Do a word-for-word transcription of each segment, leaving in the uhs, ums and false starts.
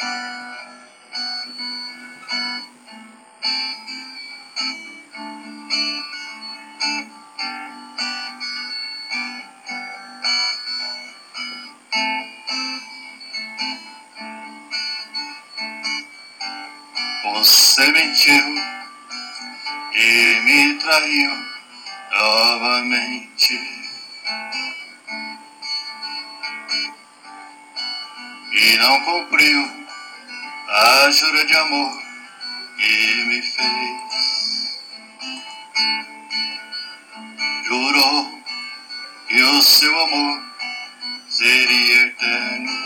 Você mentiu e me traiu novamente, e não cumpriu a jura de amor que me fez. Jurou que o seu amor seria eterno.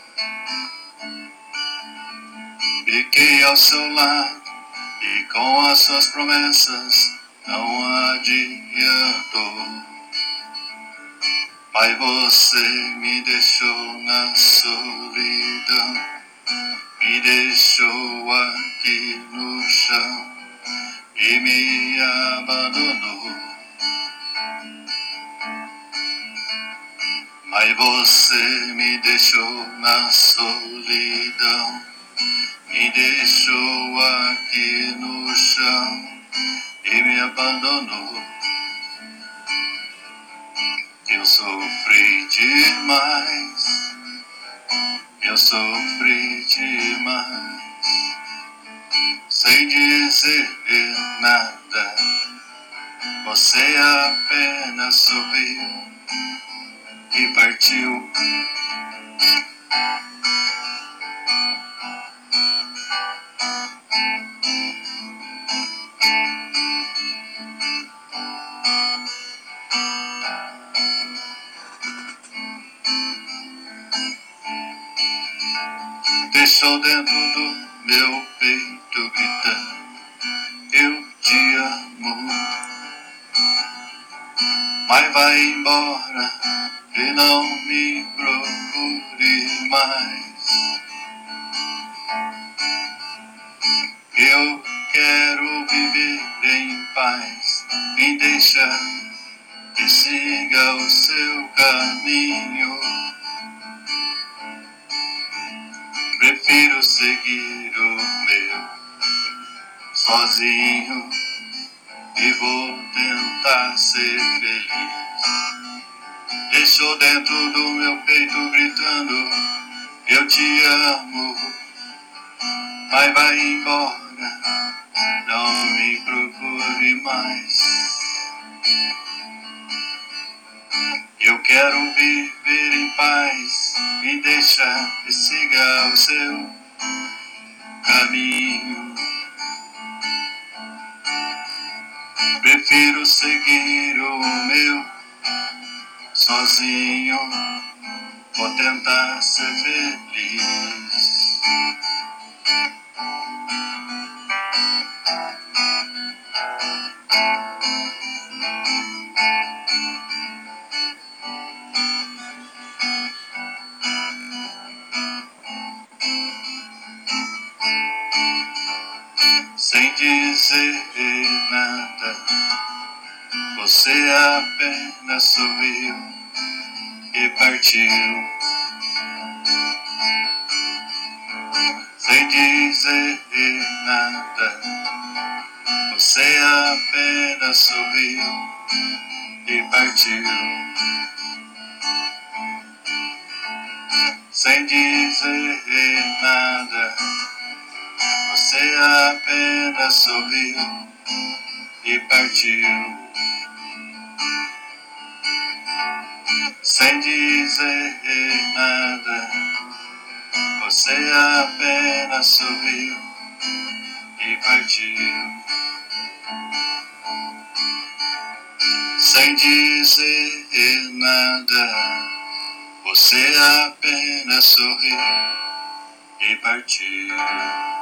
Fiquei ao seu lado e com as suas promessas não adiantou. Mas você me deixou na solidão, me deixou aqui no chão e me abandonou. Mas você me deixou na solidão, me deixou aqui no chão e me abandonou. Eu sofri demais, eu sofri demais, sem dizer nada. Você apenas sorriu e partiu. Deixou dentro do meu peito gritando: eu te amo. Mas vai embora e não me procure mais. Eu quero viver em paz. Me deixa e siga o seu caminho. Prefiro seguir o meu sozinho e vou tentar ser feliz. Deixou dentro do meu peito gritando: eu te amo. Mas vai embora, não me procure mais. Eu quero viver em paz. Me deixa e siga o seu caminho. Prefiro seguir o meu sozinho, vou tentar ser feliz. Sem dizer nada, você apenas sorriu e partiu. Sem dizer nada, você apenas sorriu e partiu. Sem dizer nada, você apenas sorriu e partiu. Sem dizer nada, você apenas sorriu e partiu. Sem dizer nada, você apenas sorriu e partiu.